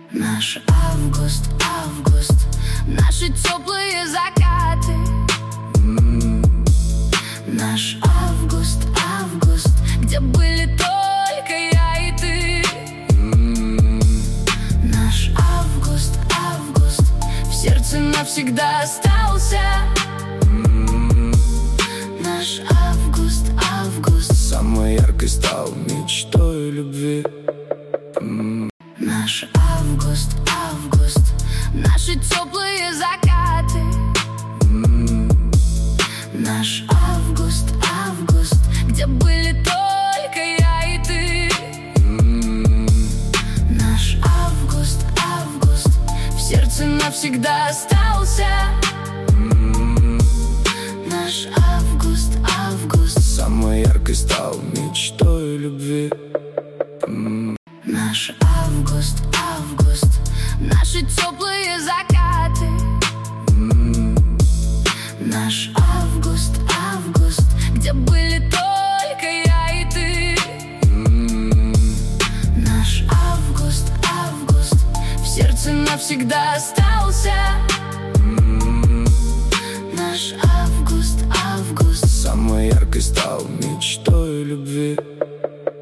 Наш август, август, наши теплые закаты. Наш август, август, где были только я и ты. Наш август, август, в сердце навсегда остался. Наш август, август, самой яркой стал мечтой любви. Наш август, август, наши теплые закаты. Наш август, август, где были только я и ты. Наш август, август, в сердце навсегда остался. Наш август, август, самой яркой стал мечтой любви. Наш август, август, наши теплые закаты. Наш август, август, где были только я и ты. Наш август, август, в сердце навсегда остался.